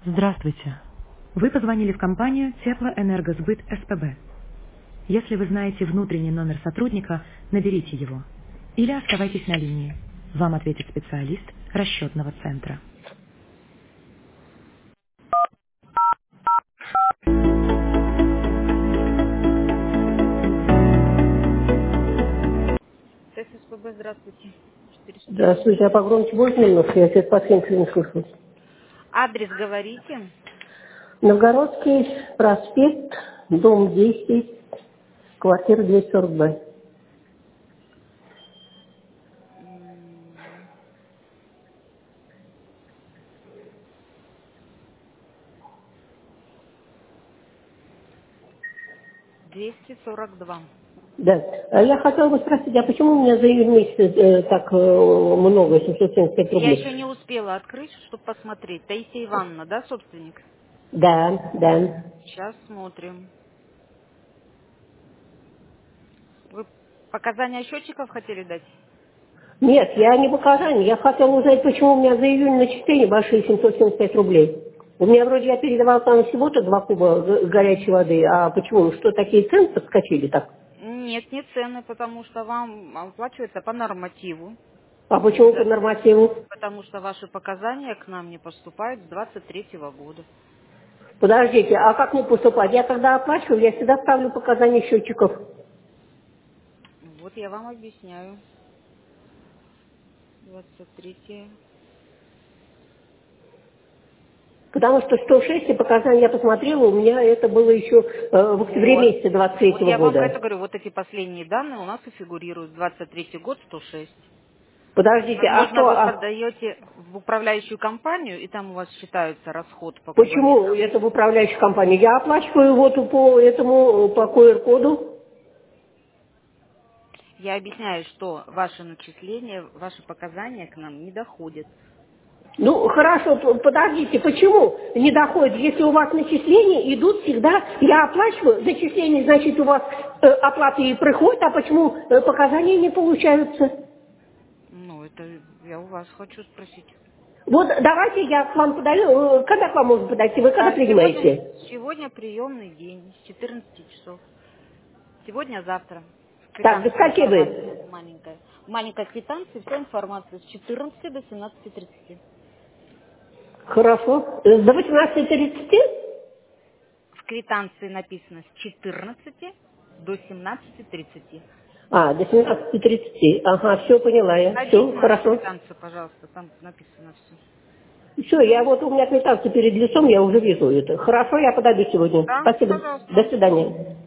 Здравствуйте. Вы позвонили в компанию Теплоэнергосбыт СПБ. Если вы знаете внутренний номер сотрудника, наберите его. Или оставайтесь на линии. Вам ответит специалист расчетного центра. СПБ, здравствуйте. 404. Здравствуйте, а погромче будет немножко, я сейчас пациент не слышу. Адрес говорите. Новгородский проспект, дом 10, квартира 242. 242. Да. А я хотела бы спросить, а почему у меня за июнь месяц так много, 775 Я еще не рублей? успела открыть, чтобы посмотреть. Таисия Ивановна, да, собственник? Да, да. Сейчас смотрим. Вы показания счетчиков хотели дать? Нет, я не показания, я хотела узнать, почему у меня за июнь начисления большие 775 рублей. У меня вроде я передавал там всего-то 2 куба горячей воды, а почему, что такие цены подскочили так? Нет, не цены, потому что вам оплачивается по нормативу. А почему по Да. нормативу? Потому что ваши показания к нам не поступают с 23-го года. Подождите, а как мне поступать? Я когда оплачиваю, я всегда ставлю показания счетчиков. Вот я вам объясняю. 23. Потому что 106 и показания я посмотрела, у меня это было еще в октябре Вот. месяце Вот 23 я вам про это года. говорю. Вот эти последние данные у нас и фигурируют. 23-й год 106. Подождите, а Возможно, что, вы подаете в управляющую компанию, и там у вас считается расход по почему кубометрам. это в управляющей компании? Я оплачиваю вот по этому, по QR-коду. Я объясняю, что ваши начисления, ваши показания к нам не доходят. Ну, хорошо, подождите, почему не доходит? Если у вас начисления идут всегда, я оплачиваю, зачисления, значит, у вас оплаты и приходят, а почему показания не получаются? Ну, это я у вас хочу спросить. Вот давайте я к вам подаю, когда к вам можно подойти, вы когда А сегодня, принимаете? сегодня приемный день с 14 часов. Сегодня-завтра. Так, до Квитанция, скольки информация вы? маленькая. Маленькая квитанция, вся информация с 14 до 17:30. Хорошо. До 18:30? В квитанции написано с 14 до 17:30. А, до 17:30. Ага, все поняла я. Все, Садите нашу хорошо. квитанцию, пожалуйста, там написано все. Все, я вот у меня квитанция перед лицом, я уже вижу это. Хорошо, я подойду сегодня. Да, Спасибо. До пожалуйста. свидания.